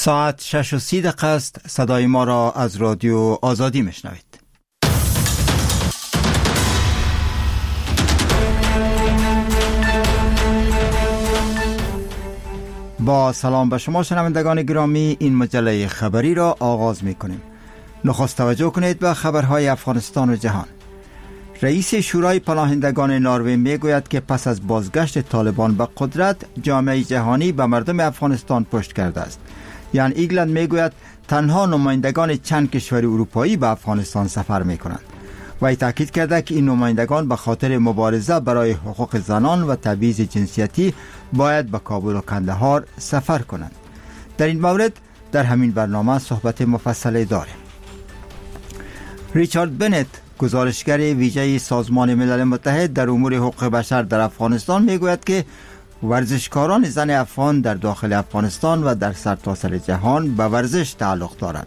ساعت 6:30 است. صدای ما را از رادیو آزادی میشنوید. با سلام به شما شنوندگان گرامی، این مجله خبری را آغاز میکنیم. نخست توجه کنید به خبرهای افغانستان و جهان. رئیس شورای پناهندگان نروژ میگوید که پس از بازگشت طالبان به قدرت، جامعه جهانی به مردم افغانستان پشت کرده است. یان ایگلند میگوید تنها نمایندگان چند کشور اروپایی به افغانستان سفر میکنند. وی تاکید کرده که این نمایندگان به خاطر مبارزه برای حقوق زنان و تبعیض جنسیتی باید به کابل و کندهار سفر کنند. در این مورد در همین برنامه صحبت مفصل داریم. ریچارد بنت، گزارشگر ویژه سازمان ملل متحد در امور حقوق بشر در افغانستان، میگوید که ورزشکاران زن افغان در داخل افغانستان و در سرتاسر جهان به ورزش تعلق دارند.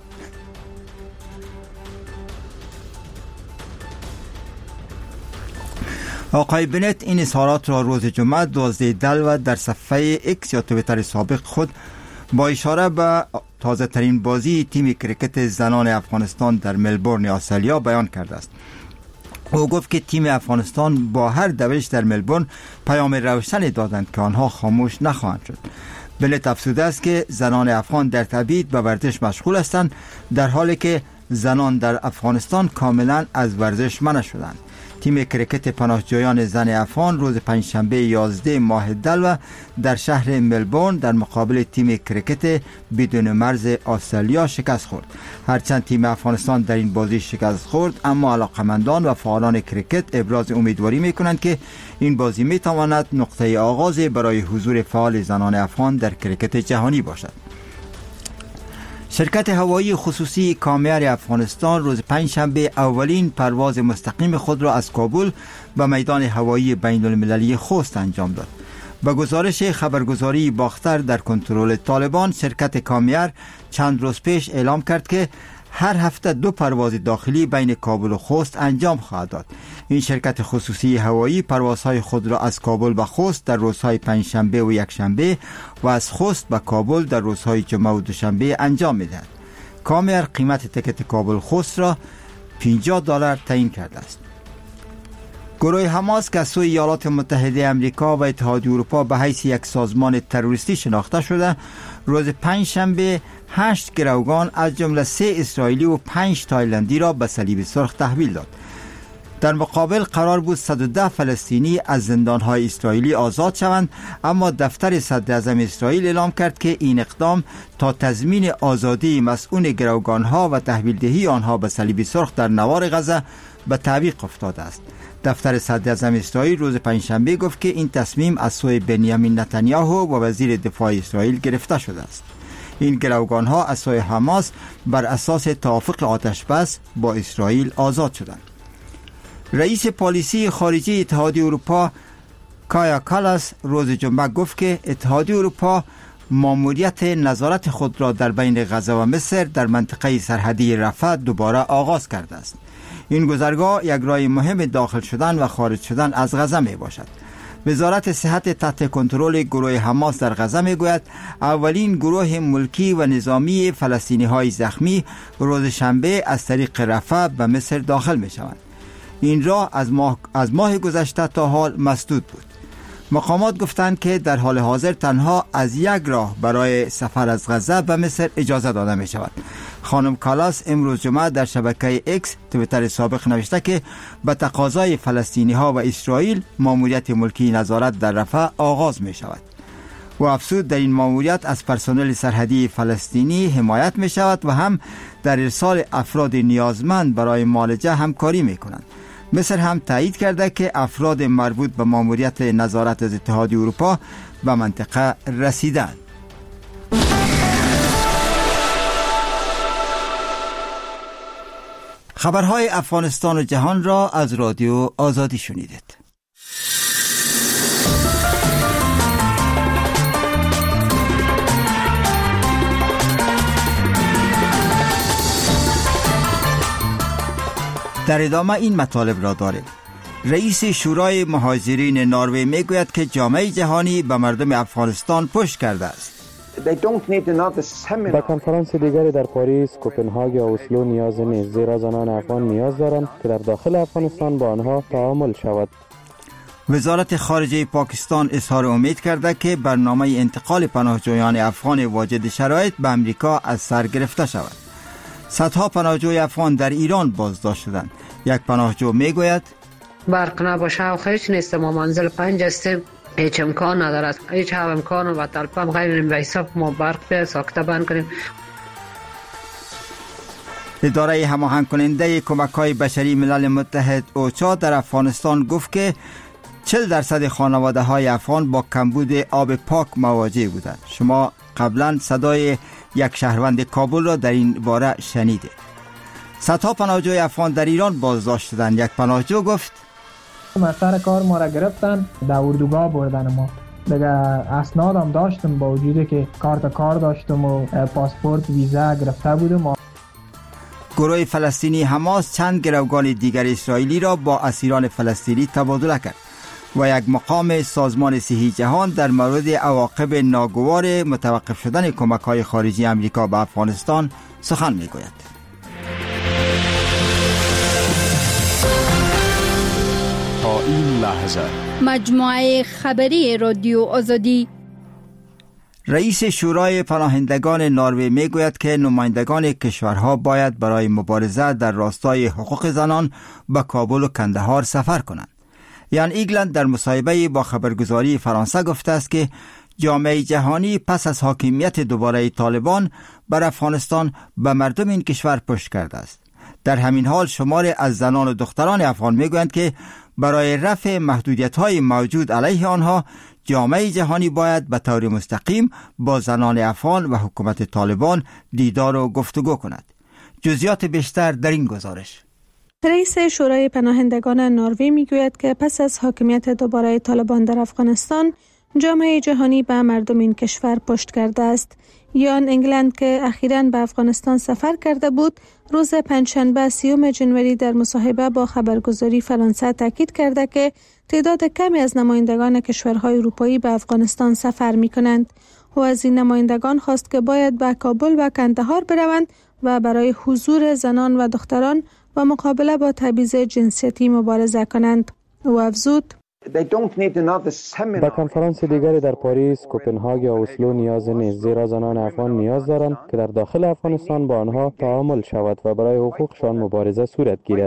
آقای بنت این اظهارات را روز جمعه 12 دلو در صفحه اکس یا توییتر سابق خود با اشاره به تازه ترین بازی تیم کرکت زنان افغانستان در ملبورن استرالیا بیان کرده است. او گفت که تیم افغانستان با هر دوش در ملبورن پیام روشنی دادند که آنها خاموش نخواهند شد. بنت افزوده است که زنان افغان در تبعید به ورزش مشغول هستند، در حالی که زنان در افغانستان کاملا از ورزش منع شدند. تیم کرکت پناهجویان زن افغان روز پنجشنبه 11 ماه دلو در شهر ملبورن در مقابل تیم کرکت بدون مرز استرالیا شکست خورد. هرچند تیم افغانستان در این بازی شکست خورد، اما علاقمندان و فعالان کرکت ابراز امیدواری می‌کنند که این بازی می‌تواند نقطه آغاز برای حضور فعال زنان افغان در کرکت جهانی باشد. شرکت هوایی خصوصی کامیر افغانستان روز پنجشنبه اولین پرواز مستقیم خود را از کابل به میدان هوایی بین المللی خوست انجام داد. با گزارش خبرگزاری باختر در کنترل طالبان، شرکت کامیر چند روز پیش اعلام کرد که هر هفته 2 پرواز داخلی بین کابل و خوست انجام خواهد داد. این شرکت خصوصی هوایی پروازهای خود را از کابل به خوست در روزهای پنجشنبه و یکشنبه و از خوست به کابل در روزهای جمعه و دوشنبه انجام می‌دهد. کامیر قیمت تکت کابل خوست را $50 تعیین کرده است. گروه حماس که از سوی ایالات متحده آمریکا و اتحادیه اروپا به حیث یک سازمان تروریستی شناخته شده، روز پنجشنبه 8 گروگان از جمله 3 اسرائیلی و 5 تایلندی را به صلیب سرخ تحویل داد. در مقابل قرار بود 110 فلسطینی از زندانهای اسرائیلی آزاد شوند، اما دفتر صدراعظم اسرائیل اعلام کرد که این اقدام تا تضمین آزادی مسئول گروگانها و تحویل دهی آنها به صلیب سرخ در نوار غزه به تعویق افتاده است. دفتر صدراعظم اسرائیل روز پنجشنبه گفت که این تصمیم از سوی بنیامین نتانیاهو و وزیر دفاع اسرائیل گرفته شده است. این گروگانها از سوی حماس بر اساس توافق آتش بس با اسرائیل آزاد شدند. رئیس پالیسی خارجی اتحادیه اروپا کایا کالاس روز جمعه گفت که اتحادیه اروپا ماموریت نظارت خود را در بین غزه و مصر در منطقه سرحدی رفح دوباره آغاز کرده است. این گذرگاه یک راه مهم داخل شدن و خارج شدن از غزه می باشد. وزارت صحت تحت کنترل گروه حماس در غزه می گوید اولین گروه ملکی و نظامی فلسطینی های زخمی روز شنبه از طریق رفح به مصر داخل می شوند. این راه از ماه گذشته تا حال مسدود بود. مقامات گفتند که در حال حاضر تنها از یک راه برای سفر از غزه به مصر اجازه داده می شود. خانم کالاس امروز جمعه در شبکه اکس توییتر سابق نوشته که به تقاضای فلسطینی ها و اسرائیل ماموریت ملکی نظارت در رفح آغاز می شود. و افزود در این ماموریت از پرسنل سرحدی فلسطینی حمایت می شود و هم در ارسال افراد نیازمند برای معالجه همکاری می کنند. مصر هم تایید کرده که افراد مربوط به ماموریت نظارت از اتحادیه اروپا به منطقه رسیدند. خبرهای افغانستان و جهان را از رادیو آزادی شنیدید. در ادامه این مطالب را داریم. رئیس شورای مهاجرین نروژ میگوید که جامعه جهانی به مردم افغانستان پشت کرده است. به کنفرانس دیگری در پاریس، کوپنهاگ یا اسلو نیاز نیست، زیرا زنان افغان نیاز دارند که در داخل افغانستان با آنها تعامل شود. وزارت خارجه پاکستان اظهار امید کرده که برنامه انتقال پناهجویان افغان واجد شرایط به امریکا از سر گرفته شود. صدها پناهجوی افغان در ایران بازداشت شدند. یک پناهجو میگوید برق نباشه و هیچ نیست، ما منزل 5 هستیم، هیچ امکان ندارد، هیچ امکان و طلبم غیر به حساب ما برق به ساکته بند کنیم. اداره هماهنگ کننده کمک‌های بشری ملل متحد اوچا در افغانستان گفت که 40% خانواده‌های افغان با کمبود آب پاک مواجه بودند. شما قبلا صدای یک شهروند کابل را در این باره شنیده. صدها پناهجوی افغان در ایران بازداشت شدند. یک پناهجو گفت سر کار ما را گرفتن، در اردوگاه بردن ما. دیگه اسنادم داشتم، با وجودی که کار داشتم و پاسپورت ویزا گرفته بودم. گروه فلسطینی حماس چند گروگان دیگر اسرائیلی را با اسیران فلسطینی تبادله کرد و یک مقام سازمان صحی جهان در مورد عواقب ناگوار متوقف شدن کمک‌های خارجی امریکا به افغانستان سخن می‌گوید. تا این لحظه مجموعه خبری رادیو آزادی. رئیس شورای پناهندگان نروژ میگوید که نمایندگان کشورها باید برای مبارزه در راستای حقوق زنان به کابل و کندهار سفر کنند. یان ایگلند در مصاحبه با خبرگزاری فرانسه گفته است که جامعه جهانی پس از حاکمیت دوباره طالبان بر افغانستان به مردم این کشور پشت کرده است. در همین حال شمار از زنان و دختران افغان میگویند که برای رفع محدودیت‌های موجود علیه آنها جامعه جهانی باید به طور مستقیم با زنان افغان و حکومت طالبان دیدار و گفتگو کند. جزئیات بیشتر در این گزارش. رئیس شورای پناهندگان نروژ میگوید که پس از حاکمیت دوباره طالبان در افغانستان جامعه جهانی به مردم این کشور پشت کرده است. یان ایگلند که اخیراً به افغانستان سفر کرده بود، روز پنجشنبه 30 ژانویه در مصاحبه با خبرگزاری فرانسه تاکید کرده که تعداد کمی از نمایندگان کشورهای اروپایی به افغانستان سفر می‌کنند و از این نمایندگان خواست که باید به کابل و کندهار بروند و برای حضور زنان و دختران و مقابله با تبعیض جنسیتی مبارزه کنند. او افزود به کنفرانس دیگری در پاریس، کوپنهاگ یا اسلو نیاز نیست، زیرا زنان افغان نیاز دارند که در داخل افغانستان با آنها تعامل شود و برای حقوقشان مبارزه صورت گیرد.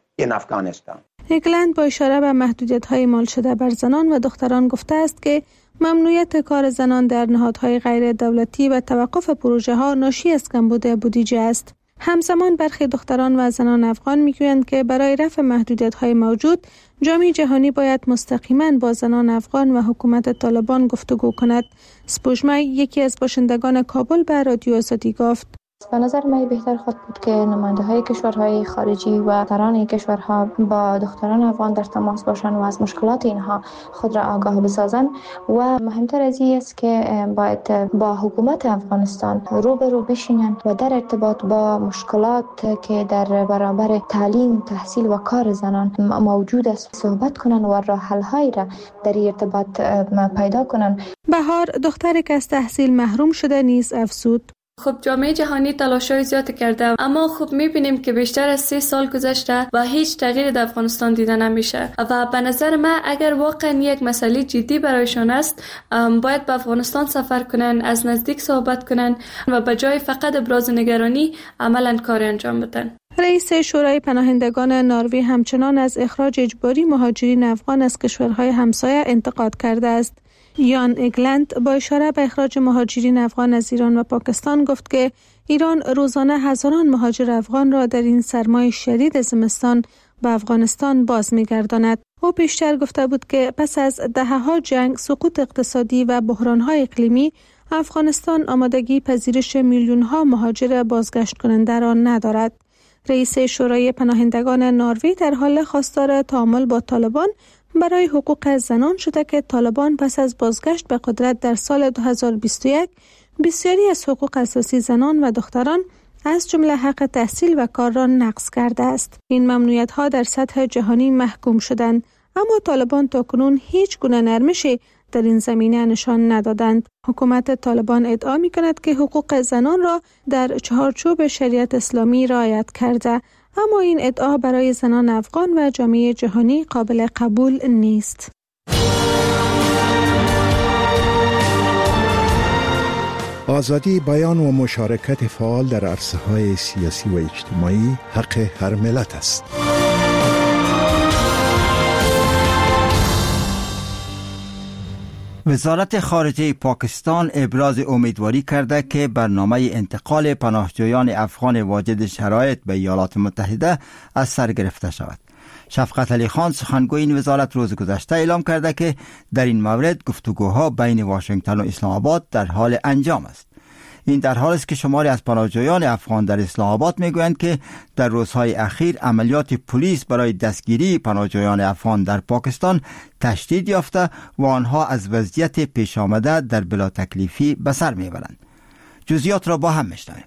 ایگلند با اشاره به محدودیت‌های اعمال شده بر زنان و دختران گفته است که ممنوعیت کار زنان در نهادهای غیر دولتی و توقف پروژه‌ها ناشی از کمبود بودجه است. همزمان برخی دختران و زنان افغان میگویند که برای رفع محدودیت‌های موجود جامعه جهانی باید مستقیما با زنان افغان و حکومت طالبان گفتگو کند. سپوږمۍ یکی از باشندگان کابل به رادیو آزادی گفت به نظر من بهتر خود بود که نماینده های کشورهای خارجی و دختران این کشورها با دختران افغان در تماس باشند و از مشکلات اینها خود را آگاه بسازند و مهمتر از این است که باید با حکومت افغانستان روبرو بشینند و در ارتباط با مشکلات که در برابر تعلیم، تحصیل و کار زنان موجود است صحبت کنند و راه حل هایی را در این ارتباط پیدا کنند. بهار دختری که از تحصیل محروم شده نیز افزود خب جامعه جهانی تلاش‌های زیاد کرده، اما خب می‌بینیم که بیشتر از 3 سال گذشته و هیچ تغییری در افغانستان دیده نمیشه و به نظر من اگر واقعا یک مسئله جدی برایشان است باید به افغانستان سفر کنن، از نزدیک صحبت کنن و به جای فقط ابراز نگرانی عملاً کار انجام بدن. رئیس شورای پناهندگان نروژ همچنان از اخراج اجباری مهاجرین افغان از کشورهای همسایه انتقاد کرده است. یان ایگلند با اشاره به اخراج مهاجرین افغان از ایران و پاکستان گفت که ایران روزانه هزاران مهاجر افغان را در این سرمای شدید زمستان به افغانستان باز می‌گرداند. او بیشتر گفته بود که پس از دهه‌ها جنگ، سقوط اقتصادی و بحران‌های اقلیمی، افغانستان آمادگی پذیرش میلیون‌ها مهاجر بازگشت کننده را ندارد. رئیس شورای پناهندگان نروژ در حال خواستار تعامل با طالبان برای حقوق زنان شده که طالبان پس از بازگشت به قدرت در سال 2021 بسیاری از حقوق اساسی زنان و دختران از جمله حق تحصیل و کار را نقض کرده است. این ممنوعیت‌ها در سطح جهانی محکوم شدند، اما طالبان تاکنون هیچ گونه نرمشی در این زمینه نشان ندادند. حکومت طالبان ادعا می کند که حقوق زنان را در چارچوب شریعت اسلامی رعایت کرده، اما این ادعا برای زنان افغان و جامعه جهانی قابل قبول نیست. آزادی بیان و مشارکت فعال در عرصه‌های سیاسی و اجتماعی حق هر ملت است. وزارت خارجه پاکستان ابراز امیدواری کرده که برنامه انتقال پناهجویان افغان واجد شرایط به ایالات متحده از سر گرفته شود. شفقت علی خان سخنگوی این وزارت روز گذشته اعلام کرده که در این مورد گفتگوها بین واشنگتن و اسلام آباد در حال انجام است. این در حالی است که شماری از پناهجویان افغان در اسلام آباد میگویند که در روزهای اخیر عملیات پلیس برای دستگیری پناهجویان افغان در پاکستان تشدید یافته و آنها از وضعیت پیش آمده در بلا تکلیفی به سر میبرند. جزئیات را با هم میشنویم.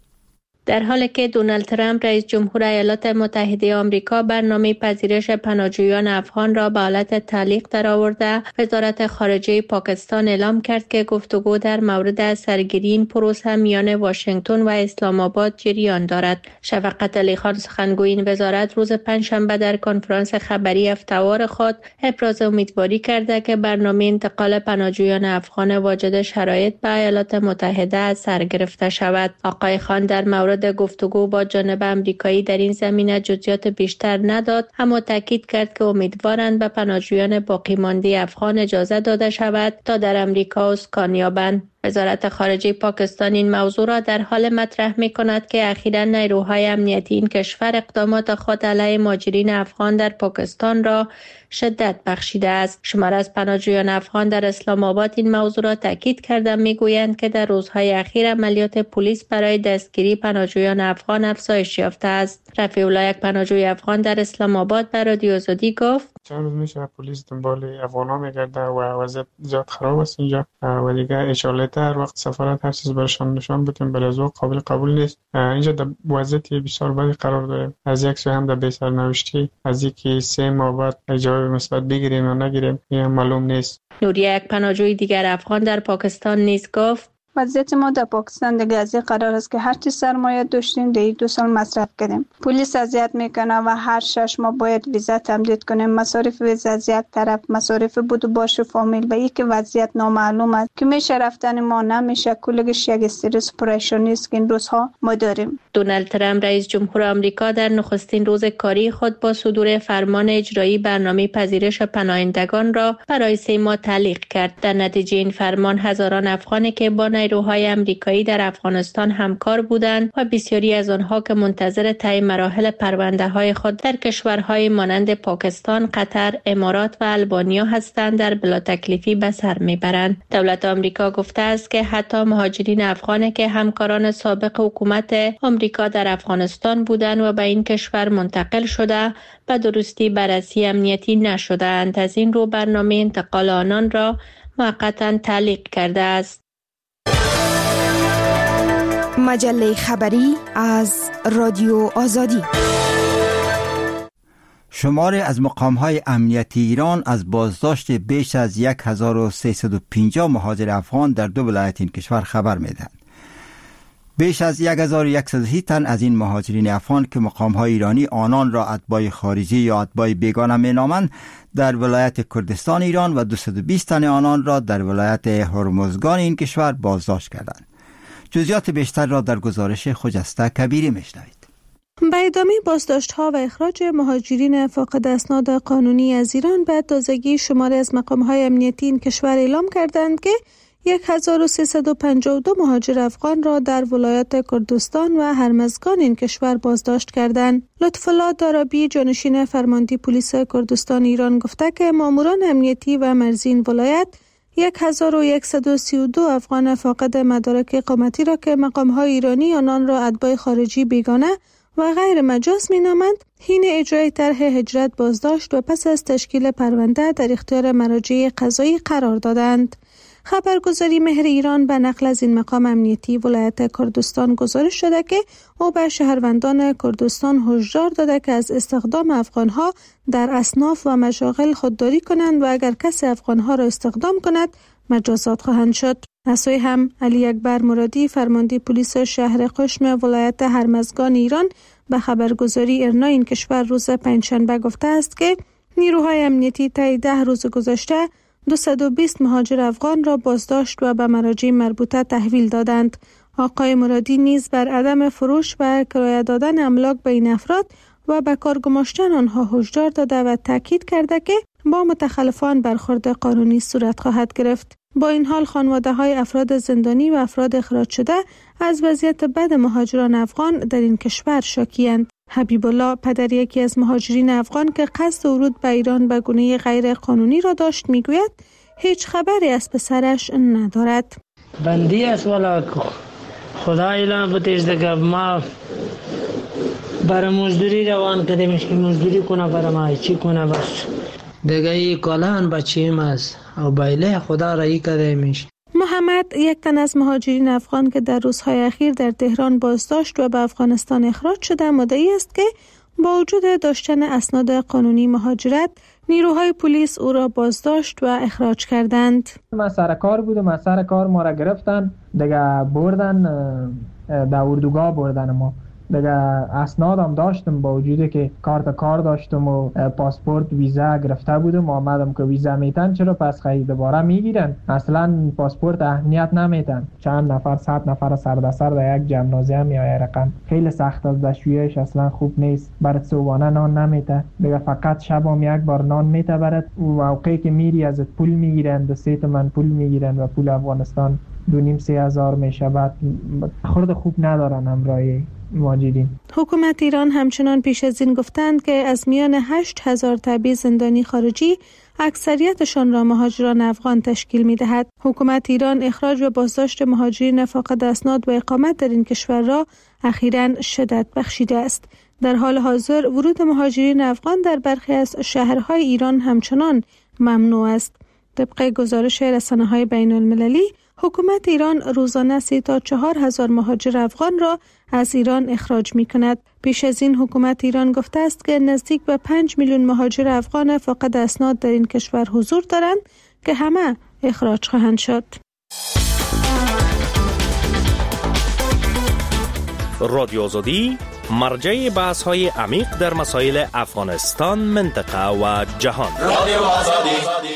در حالی که دونالد ترامپ رئیس جمهور ایالات متحده آمریکا برنامه پذیرش پناهجویان افغان را به حالت تعلیق درآورده، وزارت خارجه پاکستان اعلام کرد که گفتگو در مورد سرگیری این پروسه میان واشنگتن و اسلام آباد جریان دارد. شفقت علی خان سخنگوی این وزارت روز پنجشنبه در کنفرانس خبری هفته‌وار خود ابراز امیدواری کرده که برنامه انتقال پناهجویان افغان واجد شرایط به ایالات متحده از سر گرفته شود. آقای خان در مورد گفتگو با جانب امریکایی در این زمینه جزئیات بیشتر نداد، اما تاکید کرد که امیدوارند به پناهجویان باقی مانده افغان اجازه داده شود تا در امریکا اسکان یابند. وزارت خارجه پاکستان این موضوع را در حال مطرح می کند که اخیراً نیروهای امنیتی این کشور اقدامات خود علیه مهاجرین افغان در پاکستان را شدت بخشیده است. شمار از پناهجویان افغان در اسلام آباد این موضوع را تاکید کرده میگویند که در روزهای اخیر عملیات پلیس برای دستگیری پناهجویان افغان افزایش یافته است. رفیع الله، یک پناهجوی افغان در اسلام آباد، به رادیو آزادی گفت: چند روز میشه پلیس دنبال افغانا میگرده و وضعیت زیاد خراب است اینجا و دیگه اشاره هر وقت سفارت هر چیز برشان نشان بدیم بلزو قابل قبول نیست. اینجا در وضعیت بسیار بدی قرار داریم. از یک سو هم در بی سرنوشتی، از اینکه 3 ماه بعد جواب مثبت بگیریم یا نگیریم این معلوم نیست. نوریه، یک پناهجوی دیگر افغان در پاکستان نیز گفت: وضعیت ما در پاکستان دیگه از این قرار است که هر چی سرمایه داشتیم در 2 سال مصرف کردیم. پلیس اذیت میکنه و هر 6 ماه باید ویزا تمدید کنیم. مصارف ویزا از یک طرف، مصارف بود و باش فامیل و یک وضعیت نامعلوم است که میشه رفتن ما نمیشه. کلگش یک استرس پریشانی است که این روزها ما داریم. دونالد ترامپ رئیس جمهور آمریکا در نخستین روز کاری خود با صدور فرمان اجرایی برنامه پذیرش پناهندگان را برای 3 ماه تعلیق کرد. در نتیجه این فرمان هزاران افغانی که با نیروهای آمریکایی در افغانستان همکار بودند و بسیاری از آنها که منتظر طی مراحل پرونده‌های خود در کشورهای مانند پاکستان، قطر، امارات و البانیا هستند در بلا تکلیفی به سر میبرند. دولت آمریکا گفته است که حتی مهاجرین افغانی که همکاران سابق حکومت آمریکا در افغانستان بودند و به این کشور منتقل شده به درستی بررسی امنیتی نشده‌اند. از این رو برنامه انتقال آنان را موقتا تعلیق کرده است. مجله خبری از رادیو آزادی. شماری از مقام‌های امنیتی ایران از بازداشت بیش از 1350 مهاجر افغان در 2 ولایت این کشور خبر می‌دهند. بیش از 1130 تن از این مهاجرین افغان که مقام‌های ایرانی آنان را اتباع خارجی یا اتباع بیگانه می‌نامند در ولایت کردستان ایران و 220 تن آنان را در ولایت هرمزگان این کشور بازداشت کردند. جزئیات بیشتر را در گزارش خجسته کبیری میشنوید. به ادامه بازداشت‌ها و اخراج مهاجرین فاقد اسناد قانونی از ایران، به تازگی شماری از مقام‌های امنیتی این کشور اعلام کردند که 1352 مهاجر افغان را در ولایت کردستان و هرمزگان این کشور بازداشت کردند. لطف‌الله دارابی، جانشین فرمانده پلیس کردستان ایران، گفته که ماموران امنیتی و مرزی این ولایت 1132 افغان فاقد مدارک اقامتی را که مقام‌های ایرانی آنان را اتباع خارجی بیگانه و غیر مجاز می‌نامند، حین اجرای طرح هجرت بازداشت و پس از تشکیل پرونده در اختیار مراجع قضایی قرار دادند. خبرگزاری مهر ایران به نقل از این مقام امنیتی ولایت کردستان گزارش داده که او به شهروندان کردستان هشدار داده که از استخدام افغانها در اصناف و مشاغل خودداری کنند و اگر کسی افغانها را استخدام کند مجازات خواهند شد. از سوی هم علی اکبر مرادی فرمانده پلیس شهر قشم ولایت هرمزگان ایران به خبرگزاری ایرنا این کشور روز پنجشنبه گفته است که نیروهای امنیتی طی 10 روز گذشته 220 مهاجر افغان را بازداشت و به مراجع مربوطه تحویل دادند. آقای مرادی نیز بر عدم فروش و کرایه دادن املاک به این افراد و به کار گماشتن آنها هشدار داده و تاکید کرده که با متخلفان برخورد قانونی صورت خواهد گرفت. با این حال خانواده‌های افراد زندانی و افراد اخراج شده از وضعیت بد مهاجران افغان در این کشور شاکی‌اند. حبیب الله پدر یکی از مهاجرین افغان که قصد ورود به ایران به گونه غیر قانونی را داشت میگوید هیچ خبری از پسرش ندارد. بندی است والا خدا اعلام بتیز دیگه ما برای مزدوری روان کردیمش که مزدوری کنه برای ما چی کنه بس دیگه ای کالان بچیم است او بایله خدا رایی کردیمش. محمد یک تن از مهاجرین افغان که در روزهای اخیر در تهران بازداشت و به افغانستان اخراج شده مدعی است که با وجود داشتن اسناد قانونی مهاجرت نیروهای پلیس او را بازداشت و اخراج کردند. من سر کار بودم، از سر کار ما را گرفتن دیگه بردن در اردوگاه بردن ما دیگه اسنادم داشتم با وجودی که کار داشتم و پاسپورت ویزا گرفته بودم آمدم که ویزا میتن چرا پس خیلی دوباره میگیرن اصلا پاسپورت اهمیت نمیتن چند نفر 100 نفر سر در یک جمنازیم یا رقم خیلی سخت از دشویش اصلا خوب نیست برات صبحانه نان نمیته دیگه فقط شبم یک بار نان میته برات و موقعی که میری ازت پول میگیرن 2 تومن پول میگیرن و پول افغانستان 2,500-3,000 میشه بعد خورد خوب ندارن همراهی مهاجرین. حکومت ایران همچنان پیش از این گفتند که از میان 8,000 تبعیض زندانی خارجی اکثریتشان را مهاجران افغان تشکیل می‌دهد. حکومت ایران اخراج و بازداشت مهاجرین فاقد اسناد و اقامت در این کشور را اخیراً شدت بخشیده است. در حال حاضر ورود مهاجرین افغان در برخی از شهرهای ایران همچنان ممنوع است. طبق گزارش رسانه‌های بین‌المللی حکومت ایران روزانه 3 تا 4,000 مهاجر افغان را از ایران اخراج می کند. پیش از این حکومت ایران گفته است که نزدیک به 5 میلیون مهاجر افغان فاقد اسناد در این کشور حضور دارند که همه اخراج خواهند شد. رادیو آزادی مرجع بحث‌های عمیق در مسائل افغانستان، منطقه و جهان. رادیو آزادی.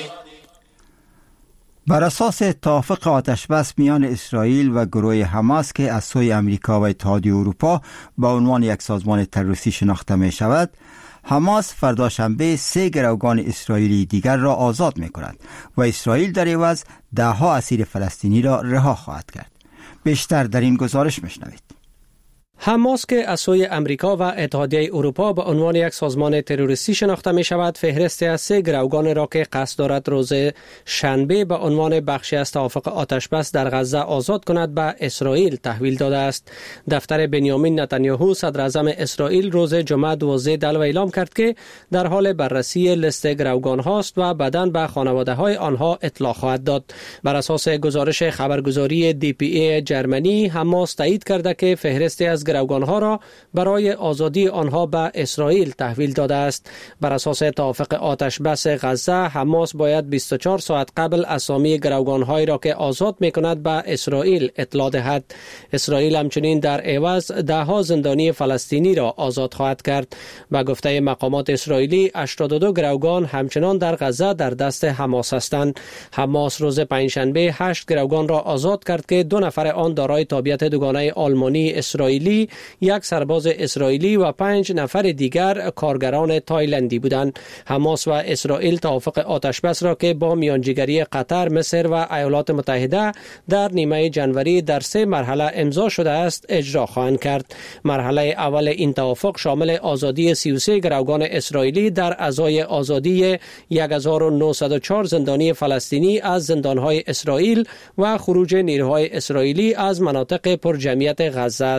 بر اساس توافق آتشبس میان اسرائیل و گروه حماس که از سوی امریکا و اتحادیه اروپا به عنوان یک سازمان تروریستی شناخته می شود، حماس فردا شنبه 3 گروگان اسرائیلی دیگر را آزاد می کند و اسرائیل در عوض 10 اسیر فلسطینی را رها خواهد کرد. بیشتر در این گزارش میشنوید. حماس که از سوی امریکا و اتحادیه اروپا به عنوان یک سازمان تروریستی شناخته می شود، فهرستی از 3 گروگان را که قصد دارد روز شنبه به عنوان بخشی از توافق آتشبس در غزه آزاد کند به اسرائیل تحویل داده است. دفتر بنیامین نتانیاهو صدر اعظم اسرائیل روز جمعه 12 دلو اعلام کرد که در حال بررسی لیست گروگان هاست و بعداً به خانواده های آنها اطلاع خواهد داد. بر اساس گزارش خبرگزاری DPA جرمنی، حماس تایید کرده که فهرستی از گروگانها را برای آزادی آنها به اسرائیل تحویل داده است. بر اساس توافق آتش بس غزه، حماس باید 24 ساعت قبل اسامی گروگانهایی را که آزاد می‌کند به اسرائیل اطلاع دهد. اسرائیل همچنین در عوض 10 زندانی فلسطینی را آزاد خواهد کرد. به گفته مقامات اسرائیلی، 82 گروگان همچنان در غزه در دست حماس هستند. حماس روز پنجشنبه 8 گروگان را آزاد کرد که 2 نفر آن دارای تابعیت دوگانه آلمانی اسرائیلی، 1 سرباز اسرائیلی و 5 نفر دیگر کارگران تایلندی بودند. حماس و اسرائیل توافق آتشبس را که با میانجیگری قطر، مصر و ایالات متحده در نیمه جنوری در 3 مرحله امضا شده است اجرا خواهند کرد. مرحله اول این توافق شامل آزادی 33 گروگان اسرائیلی در ازای آزادی 1904 زندانی فلسطینی از زندانهای اسرائیل و خروج نیروهای اسرائیلی از مناطق پر جمعیت غزه است.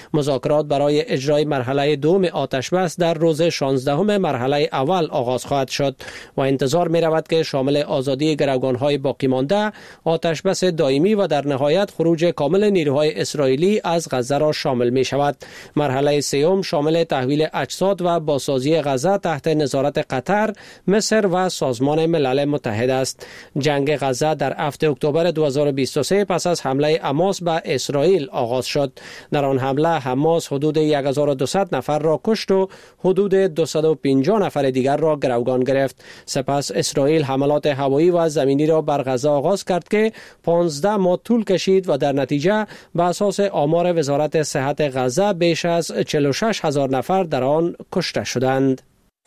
مذاکرات برای اجرای مرحله دوم آتش بس در روز 16 مرحله اول آغاز خواهد شد و انتظار می رود که شامل آزادی گروگان‌های باقی مانده، آتش بس دائمی و در نهایت خروج کامل نیروهای اسرائیلی از غزه را شامل می شود. مرحله سوم شامل تحویل اجساد و بازسازی غزه تحت نظارت قطر، مصر و سازمان ملل متحد است. جنگ غزه در 7 اکتبر 2023 پس از حمله حماس به اسرائیل آغاز شد. در آن حمله حماس حدود 1200 نفر را کشت و حدود 250 نفر دیگر را گروگان گرفت. سپس اسرائیل حملات هوایی و زمینی را بر غزه آغاز کرد که 15 ماه طول کشید و در نتیجه به اساس آمار وزارت صحت غزه بیش از 46,000 نفر در آن کشته شدند.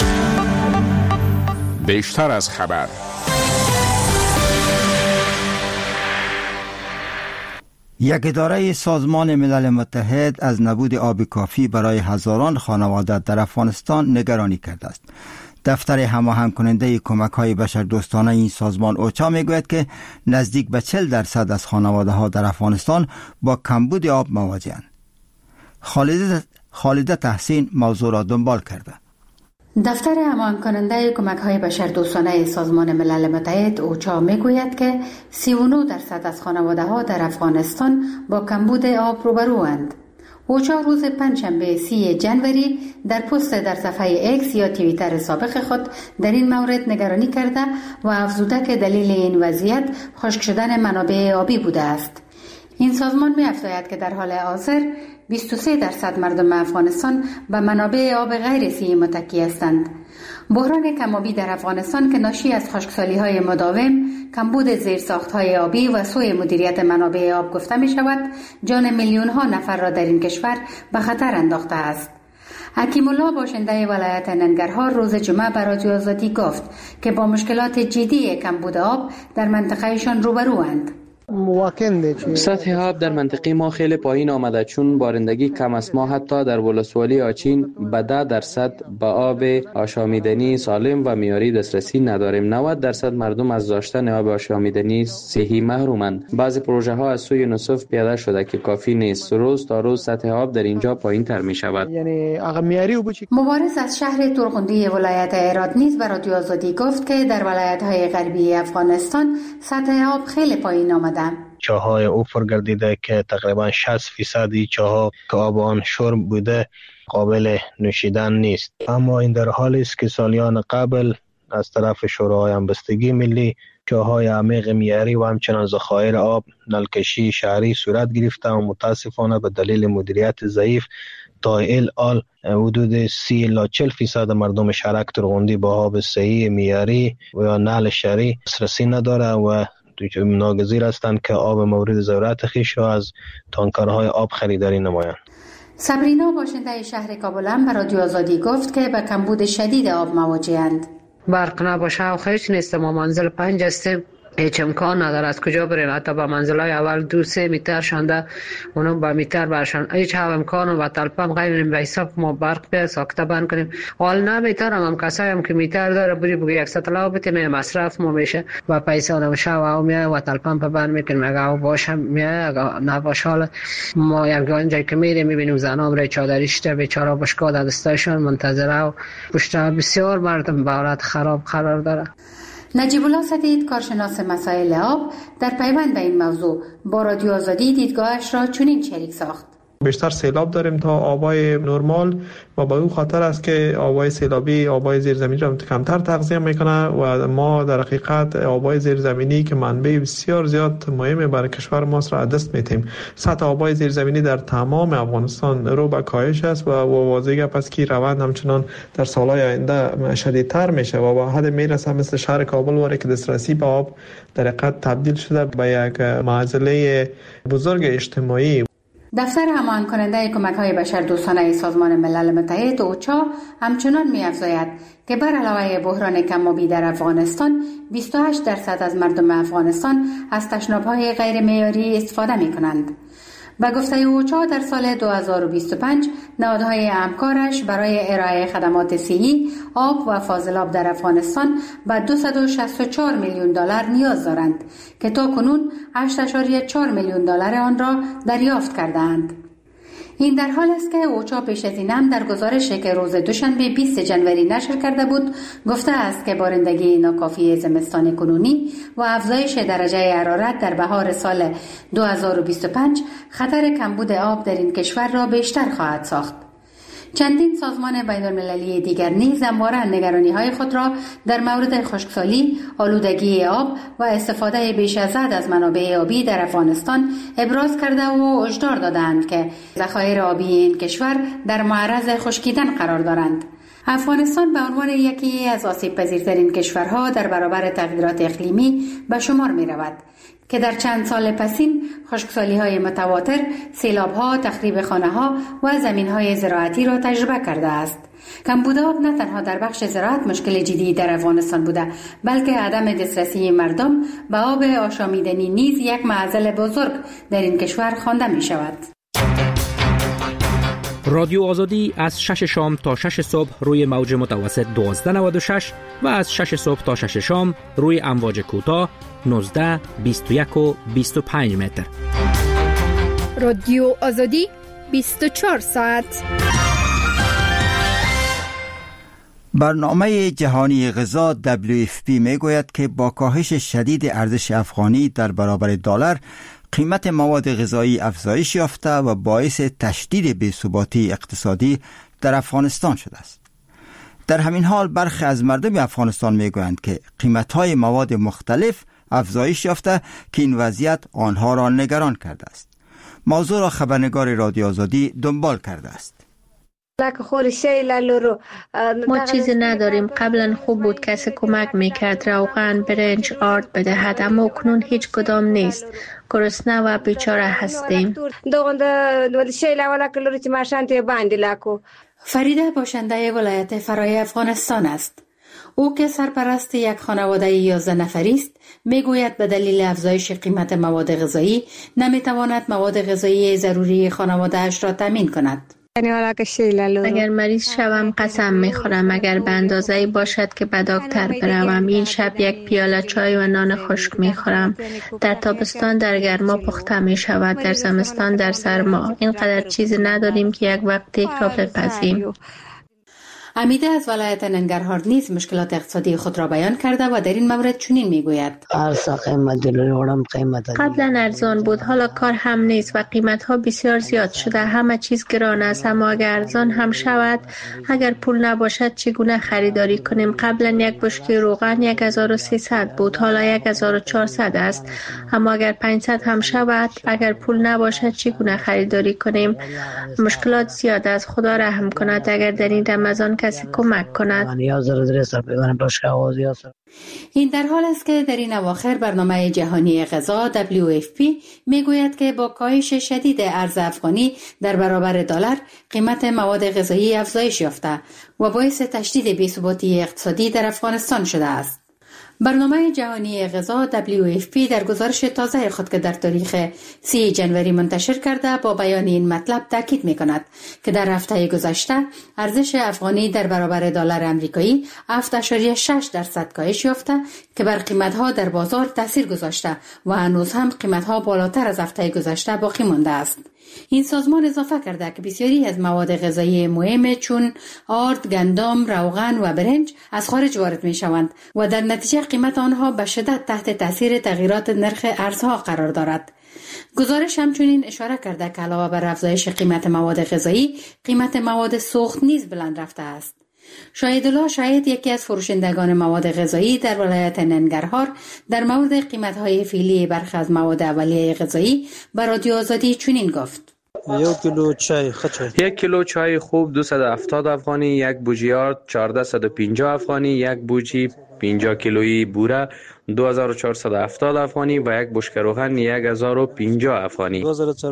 بیشتر از خبر. یک اداره سازمان ملل متحد از نبود آب کافی برای هزاران خانواده در افغانستان نگرانی کرده است. دفتر هماهنگ کننده کمک‌های بشردوستانه این سازمان اوچا میگوید که نزدیک به 40% از خانواده‌ها در افغانستان با کمبود آب مواجه‌اند. خالده تحسین موضوع را دنبال کرده. دفتر هماهنگ کننده کمک‌های بشردوستانه سازمان ملل متحد اوچا میگوید که 39% از خانواده‌ها در افغانستان با کمبود آب روبروند. اوچا روز پنجشنبه 30 جنوری در پست در صفحه ایکس یا توییتر سابق خود در این مورد نگرانی کرده و افزوده که دلیل این وضعیت خشک شدن منابع آبی بوده است. این سازمان می افزاید که در حال حاضر 23% مردم افغانستان به منابع آب غیر سی‌ای متکی هستند. بحران کم‌آبی در افغانستان که ناشی از خشکسالی‌های مداوم، کمبود زیرساخت‌های آبی و سوء مدیریت منابع آب گفته می شود، جان میلیون‌ها نفر را در این کشور به خطر انداخته است. حکیم الله باشنده ولایت ننگرهار روز جمعه به رادیو آزادی گفت که با مشکلات جدی کمبود آب در منطقهشان روبروند. سطح آب در منطقه ما خیلی پایین آمده، چون بارندگی کم است. ما حتی در ولسوالی آچین به 10% به آب آشامیدنی سالم و معیاری دسترسی نداریم. 90% مردم از داشتن آب آشامیدنی صحی محرومند. بعضی پروژه ها از سوی یونیسف پیاده شده که کافی نیست. روز تا روز سطح آب در اینجا پایین تر می شود. مبارز از شهر ترغندی ولایت هرات نیز به رادیو آزادی گفت که در ولایت های غربی افغانستان سطح آب خیلی پایین آمده. چاهای اوفر گردیده که تقریبا 60% چاها که آب آن شرب بوده قابل نوشیدن نیست. اما این در حالی است که سالیان قبل از طرف شورای همبستگی ملی چاهای عمیق معیاری و همچنان ذخایر آب نلکشی شهری صورت گرفته و متاسفانه به دلیل مدیریت ضعیف تا الان حدود 30 الی 40% مردم شهرک ترغندی با آب صحی معیاری و یا نل شهری دسترسی نداره و ناگزیر هستند که آب مورد ضرورت خیش را از تانکرهای آب خریداری نمایند. صبرینا باشنده شهر کابل هم به رادیو آزادی گفت که به کمبود شدید آب مواجه‌اند. برق نباشه و خیلی نیست. ما منزل 5 هستیم، هیچ امکان نداره از کجا بریم. حتی با منزل‌های اول 2-3 متر شانده اونم با متر برشان هیچ امکان و طلبم غیر به حساب ما برق به ساکته بند کنیم. حال نمیتونم هم کسایی هم که متر داره بگی 100 طلا بتیم مصرف ما میشه و پیسه نمیشه و میای و طلبم به بند میکنیم. اگه باشه میای اگه نباشه حالا ما یک جایی که میریم میبینیم زنام ری چادریشته بیچاره بشکا دستایشون منتظره و پشت بسیار مردم به حالت خراب قرار داره. نجیب الله سدید کارشناس مسائل آب در پیوند به این موضوع با رادیو آزادی دیدگاهش را چنین شریک ساخت. بیشتر سیلاب داریم تا آبای نرمال و با اون خاطر است که آبای سیلابی آبای زیرزمینی را کمتر تغذیه میکنه و ما در حقیقت آبای زیرزمینی که منبع بسیار زیاد مهم برای کشور ما را دست میتیم. سطح آبای زیرزمینی در تمام افغانستان رو به کاهش است و واضحه پس که روند همچنان در سالهای آینده شدیدتر میشه و با حد میرسه مثل شهر کابل واره که دسترسی به آب در حقیقت تبدیل شده به یک معضله بزرگ اجتماعی. دفتر هماهنگ کننده کمک‌های بشردوستانه سازمان ملل متحد اوچا همچنان می‌افزاید که بر علاوه بحران کم‌آبی در افغانستان 28% از مردم افغانستان از تشناب‌های غیر معیاری استفاده می‌کنند. به گفته اوچا در سال 2025 نهادهای همکارش برای ارائه خدمات صحی، آب و فاضلاب در افغانستان به 264 میلیون دلار نیاز دارند که تا کنون 8.4 میلیون دلار آن را دریافت کردند. این در حال است که اوچا پیش از این هم در گزارشی که روز دوشنبه 20 جنوری نشر کرده بود گفته است که بارندگی ناکافی زمستان کنونی و افزایش درجه حرارت در بهار سال 2025 خطر کمبود آب در این کشور را بیشتر خواهد ساخت. چندین سازمان بین‌المللی دیگر نیز همواره نگرانی‌های خود را در مورد خشکسالی، آلودگی آب و استفاده بیش از حد از منابع آبی در افغانستان ابراز کرده و هشدار دادند که ذخایر آبی این کشور در معرض خشکیدن قرار دارند. افغانستان به عنوان یکی از آسیب‌پذیرترین کشورها در برابر تغییرات اقلیمی به شمار می‌رود که در چند سال پسین خشکسالی‌های متواتر، سیلاب‌ها، تخریب خانه‌ها و زمین‌های زراعتی را تجربه کرده است. کمبود آب نه تنها در بخش زراعت مشکل جدی در افغانستان بوده، بلکه عدم دسترسی مردم به آب آشامیدنی نیز یک معضل بزرگ در این کشور خوانده می‌شود. رادیو آزادی از 6 شام تا 6 صبح روی موج متوسط 1296 و از 6 صبح تا 6 شام روی امواج کوتاه 19، 21 و 25 متر. رادیو آزادی 24 ساعت. برنامه جهانی غذا WFP میگوید که با کاهش شدید ارزش افغانی در برابر دلار، قیمت مواد غذایی افزایش یافته و باعث تشدید بی‌ثباتی اقتصادی در افغانستان شده است. در همین حال برخی از مردم افغانستان میگویند که قیمت‌های مواد مختلف افزایش یافته که این وضعیت آنها را نگران کرده است. موضوع را خبرنگار رادیو آزادی دنبال کرده است. ما چیزی نداریم. قبلا خوب بود کسی کمک میکرد، روغن، برنج، آرد بدهد، اما اکنون هیچ کدام نیست. گرسنه و بیچاره هستیم. فریده باشنده ولایت فرای افغانستان است. او که سرپرست یک خانواده 11 نفری است، میگوید به دلیل افزایش قیمت مواد غذایی نمیتواند مواد غذایی ضروری خانواده‌اش را تامین کند. اگر مریض شوم قسم میخورم اگر به اندازه‌ای باشد که به دکتر بروم. این شب یک پیاله چای و نان خشک میخورم. در تابستان در گرما پخته میشود، در زمستان در سرما. اینقدر چیزی نداریم که یک وقتی را بپزیم. امیده از ولایت ننگرهار نیز مشکلات اقتصادی خود را بیان کرده و در این مورد چنین میگوید: قبلا ارزان بود، حالا کار هم نیست و قیمت ها بسیار زیاد شده. همه چیز گران است، اما اگر ارزان هم شود، اگر پول نباشد چگونه خریداری کنیم؟ قبلا یک بشکه روغن 1300 بود، حالا 1400 است. اما اگر 500 هم شود، اگر پول نباشد چگونه خریداری کنیم؟ مشکلات زیاد است. خدا رحم کند اگر در این رمضان کسی کمک کند. این در حال است که در این اواخر برنامه جهانی غذا WFP میگوید که با کاهش شدید ارز افغانی در برابر دلار، قیمت مواد غذایی افزایش یافته و باعث تشدید بی‌ثباتی اقتصادی در افغانستان شده است. برنامه جهانی غذا WFP در گزارش تازه خود که در تاریخ 3 جنوری منتشر کرده با بیان این مطلب تاکید می‌کند که در هفته گذشته ارزش افغانی در برابر دلار آمریکایی 7.6% کاهش یافته که بر قیمت‌ها در بازار تاثیر گذاشته و هنوز هم قیمت‌ها بالاتر از هفته گذشته باقی مانده است. این سازمان اضافه کرده که بسیاری از مواد غذایی مهم چون آرد، گندم، روغن و برنج از خارج وارد می شوند و در نتیجه قیمت آنها به شدت تحت تاثیر تغییرات نرخ ارزها قرار دارد. گزارش همچنین اشاره کرده که علاوه بر افزایش قیمت مواد غذایی، قیمت مواد سوخت نیز بلند رفته است. شاهدالله شاهد، یکی از فروشندگان مواد غذایی در ولایت ننگرهار، در مورد قیمت‌های فعلی برخی از مواد اولیه غذایی به رادیو آزادی چنین گفت: 1 کیلو چای خوب 270 افغانی، یک بوجی آرد 1450 افغانی، یک بوجی 50 کیلویی بوره 2470 افغانی و یک بشکه روغن 1050 افغانی.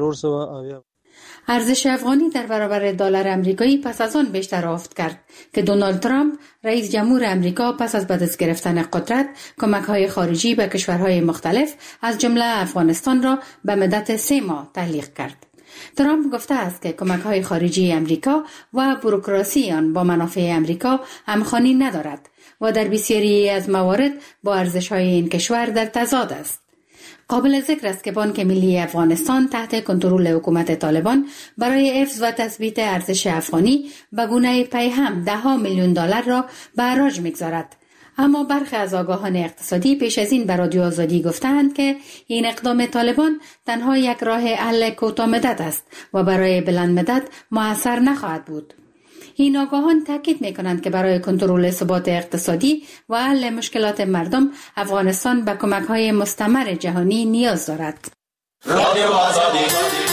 ارزش افغانی در برابر دلار آمریکایی پس از آن بیشتر افت کرد که دونالد ترامپ رئیس جمهور آمریکا پس از به دست گرفتن قدرت کمک‌های خارجی به کشورهای مختلف از جمله افغانستان را به مدت 3 ماه تعلیق کرد. ترامپ گفته است که کمک‌های خارجی آمریکا و بوروکراسی آن با منافع آمریکا همخوانی ندارد و در بسیاری از موارد با ارزش‌های این کشور در تضاد است. قابل ذکر است که بانک ملی افغانستان تحت کنترل حکومت طالبان برای حفظ و تثبیت ارزش افغانی به گونه پی هم $10 میلیون را به حراج می‌گذارد. اما برخی از آگاهان اقتصادی پیش از این به رادیو آزادی گفتند که این اقدام طالبان تنها یک راه حل کوتاه مدت است و برای بلند مدت مؤثر نخواهد بود. این آگاهان تاکید می‌کنند که برای کنترل ثبات اقتصادی و حل مشکلات مردم افغانستان به کمک‌های مستمر جهانی نیاز دارد. رادیو آزادی